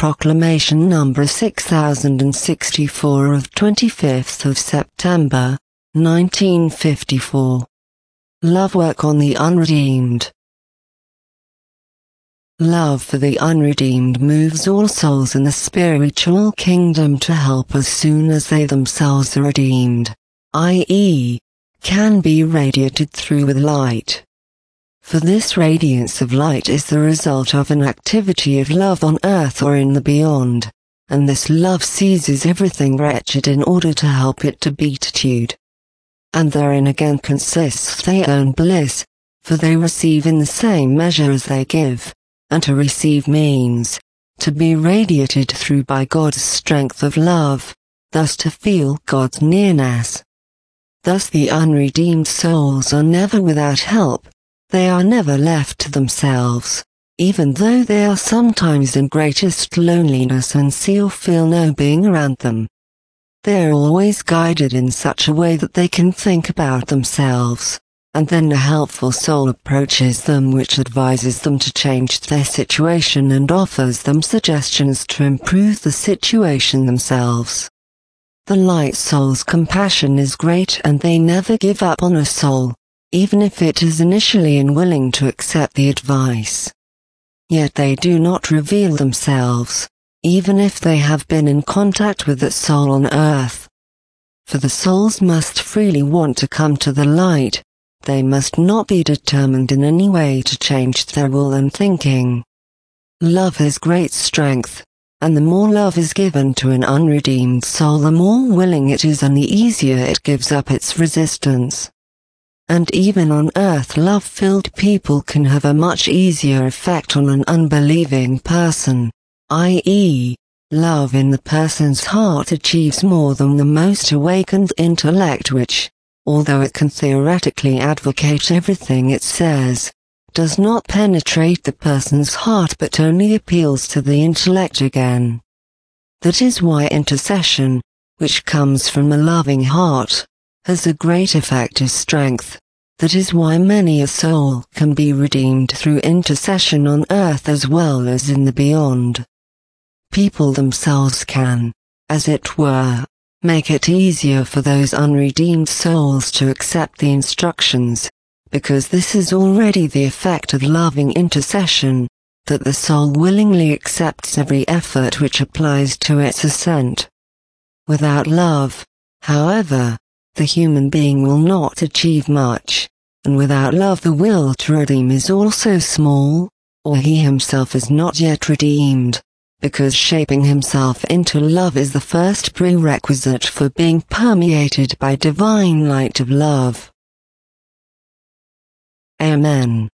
Proclamation number 6064 of 25th of September, 1954. Love work on the unredeemed. Love for the unredeemed moves all souls in the spiritual kingdom to help as soon as they themselves are redeemed, i.e., can be radiated through with light. For this radiance of light is the result of an activity of love on earth or in the beyond, and this love seizes everything wretched in order to help it to beatitude. And therein again consists their own bliss, for they receive in the same measure as they give, and to receive means to be radiated through by God's strength of love, thus to feel God's nearness. Thus the unredeemed souls are never without help, they are never left to themselves, even though they are sometimes in greatest loneliness and see or feel no being around them. They are always guided in such a way that they can think about themselves, and then a helpful soul approaches them which advises them to change their situation and offers them suggestions to improve the situation themselves. The light soul's compassion is great and they never give up on a soul, even if it is initially unwilling to accept the advice. Yet they do not reveal themselves, even if they have been in contact with that soul on earth. For the souls must freely want to come to the light. They must not be determined in any way to change their will and thinking. Love has great strength, and the more love is given to an unredeemed soul, the more willing it is and the easier it gives up its resistance. And even on earth, love-filled people can have a much easier effect on an unbelieving person, i.e., love in the person's heart achieves more than the most awakened intellect which, although it can theoretically advocate everything it says, does not penetrate the person's heart but only appeals to the intellect again. That is why intercession, which comes from a loving heart, has a great effective strength. That is why many a soul can be redeemed through intercession on earth as well as in the beyond. People themselves can, as it were, make it easier for those unredeemed souls to accept the instructions, because this is already the effect of loving intercession, that the soul willingly accepts every effort which applies to its ascent. Without love, however, the human being will not achieve much, and without love the will to redeem is also small, or he himself is not yet redeemed. Because shaping himself into love is the first prerequisite for being permeated by divine light of love. Amen.